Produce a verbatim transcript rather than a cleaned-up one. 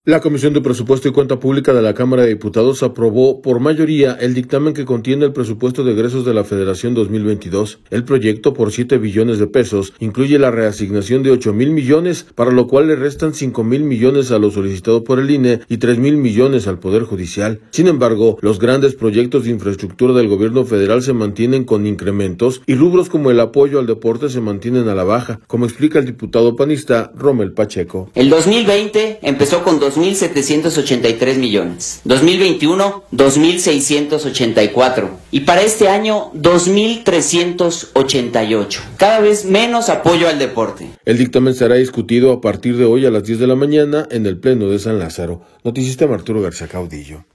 La Comisión de Presupuesto y Cuenta Pública de la Cámara de Diputados aprobó por mayoría el dictamen que contiene el presupuesto de egresos de la Federación dos mil veintidós. El proyecto, por siete billones de pesos, incluye la reasignación de ocho mil millones, para lo cual le restan cinco mil millones a lo solicitado por el I N E y tres mil millones al Poder Judicial. Sin embargo, los grandes proyectos de infraestructura del gobierno federal se mantienen con incrementos y rubros como el apoyo al deporte se mantienen a la baja, como explica el diputado panista Rommel Pacheco. El dos mil veinte empezó con dos mil setecientos ochenta y tres millones, dos mil veintiuno dos mil seiscientos ochenta y cuatro y para este año dos mil trescientos ochenta y ocho. Cada vez menos apoyo al deporte. El dictamen será discutido a partir de hoy a las diez de la mañana en el Pleno de San Lázaro. Noticista Arturo García Caudillo.